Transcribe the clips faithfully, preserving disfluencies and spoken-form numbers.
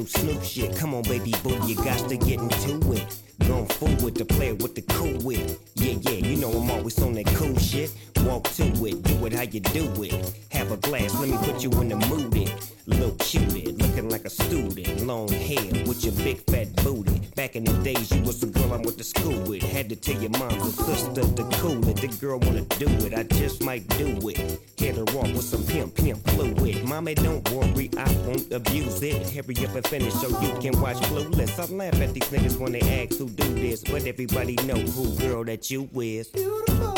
Snoop, Snoop shit. Come on, baby boo, you got to get into it. Gone forward to play with the cool wit. Yeah, yeah, you know I'm always on that cool shit. Walk to it, do it how you do it. Have a glass, let me put you in the mood. It. Little cutie, looking like a student. Long hair with your big fat booty. Back in the days, you was the girl I went to school with. Had to tell your mom and sister to cool it. The girl wanna do it, I just might do it. Hit her off with some pimp, pimp fluid. Mommy, don't worry, I won't abuse it. Hurry up and finish so you can watch Clueless. I laugh at these niggas when they ask who do this, but everybody know who girl that you is. Beautiful.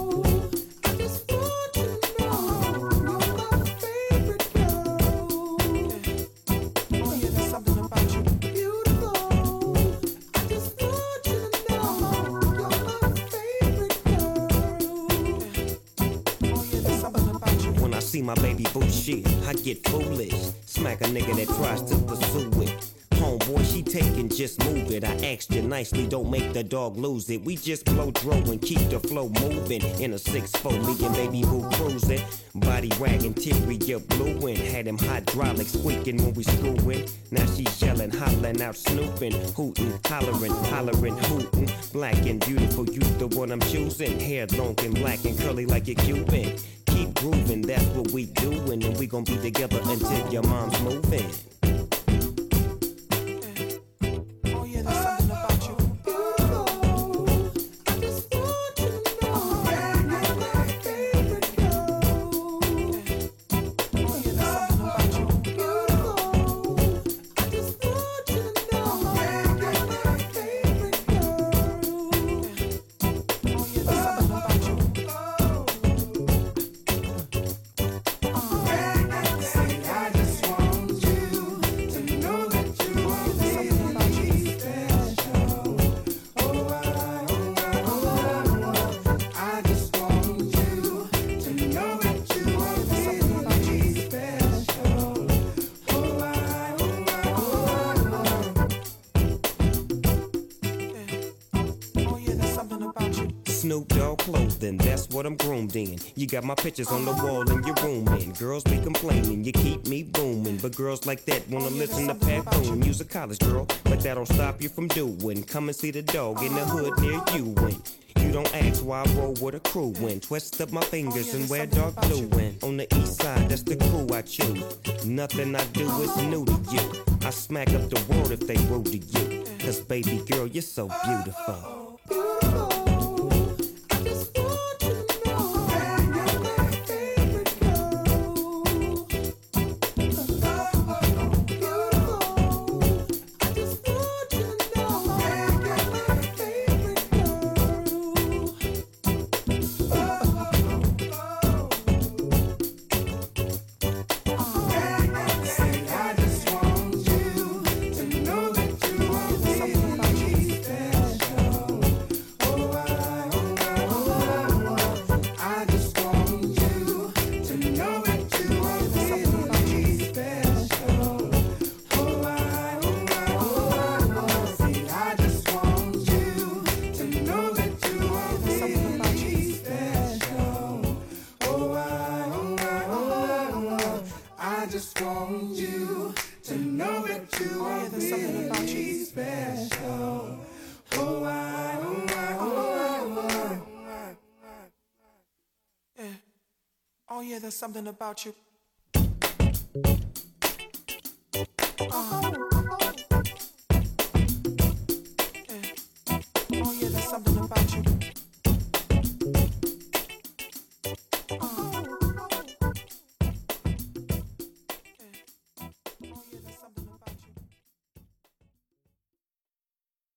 See my baby boo shit, I get foolish. Smack a nigga that tries to pursue it. Homeboy, she taking, just move it. I asked you nicely, don't make the dog lose it. We just blow dro and keep the flow moving. In a six four, me and baby boo cruising. Body wagging, interior blueing. Had them hydraulics squeaking when we screwing. Now she's yelling, hollering out, snooping, hooting, hollering, hollering, hooting. Black and beautiful, you the one I'm choosing. Hair long and black and curly like a Cuban. Keep grooving, that's what we doing, and we gon' be together until your mom's moving. Oh yeah, there's something about you. Beautiful. I just want you to know you're my favorite girl. Oh yeah, there's something about you. Beautiful. I just want you to know you're my favorite girl. Oh yeah, there's something about you. Snoop Dogg clothing, that's what I'm groomed in. You got my pictures on the wall in your room, and girls be complaining, you keep me booming. But girls like that wanna listen to Pat Boone. You's a college girl, but that don't stop you from doing. Come and see the dog in the hood near you. And you don't ask why I roll with a crew when twist up my fingers and wear dark blue. And on the east side, that's the crew I choose. Nothing I do is new to you. I smack up the world if they rude to you. Cause baby girl, you're so beautiful. Beautiful. I just want you to know that you are really special. Oh, I, oh, I, oh, I, oh, I. Yeah. Oh, yeah, there's something about you. Oh.